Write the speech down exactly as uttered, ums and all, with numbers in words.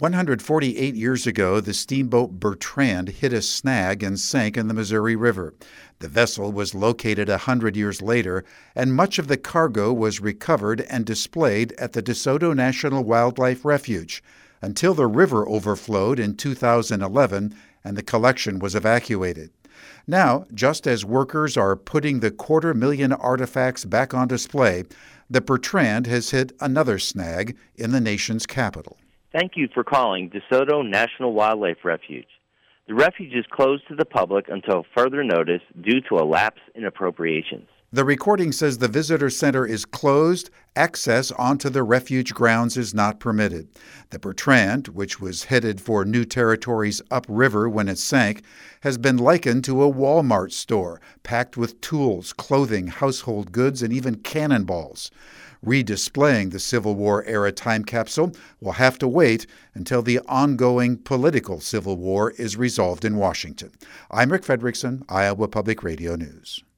one hundred forty-eight years ago, the steamboat Bertrand hit a snag and sank in the Missouri River. The vessel was located one hundred years later, and much of the cargo was recovered and displayed at the DeSoto National Wildlife Refuge until the river overflowed in two thousand eleven and the collection was evacuated. Now, just as workers are putting the quarter million artifacts back on display, the Bertrand has hit another snag in the nation's capital. Thank you for calling DeSoto National Wildlife Refuge. The refuge is closed to the public until further notice due to a lapse in appropriations. The recording says the visitor center is closed. Access onto the refuge grounds is not permitted. The Bertrand, which was headed for new territories upriver when it sank, has been likened to a Walmart store, packed with tools, clothing, household goods, and even cannonballs. Redisplaying the Civil War-era time capsule will have to wait until the ongoing political Civil War is resolved in Washington. I'm Rick Fredrickson, Iowa Public Radio News.